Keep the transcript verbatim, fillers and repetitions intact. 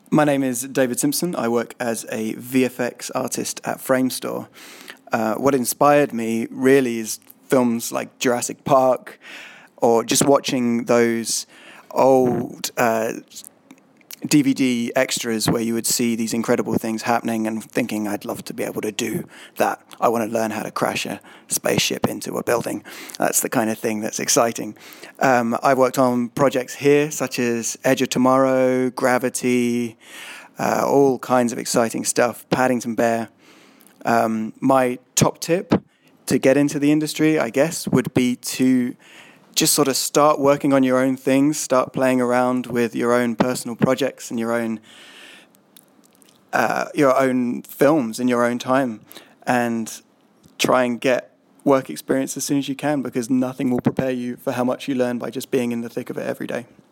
My name is David Simpson. I work as a V F X artist at Framestore. Uh, what inspired me really is films like Jurassic Park, or just watching those old uh, D V D extras where you would see these incredible things happening and thinking, I'd love to be able to do that. I want to learn how to crash a spaceship into a building. That's the kind of thing that's exciting. Um, I've worked on projects here such as Edge of Tomorrow, Gravity, uh, all kinds of exciting stuff, Paddington Bear. Um, my top tip to get into the industry, I guess, would be to just sort of start working on your own things, start playing around with your own personal projects and your own uh, your own films in your own time, and try and get work experience as soon as you can, because nothing will prepare you for how much you learn by just being in the thick of it every day.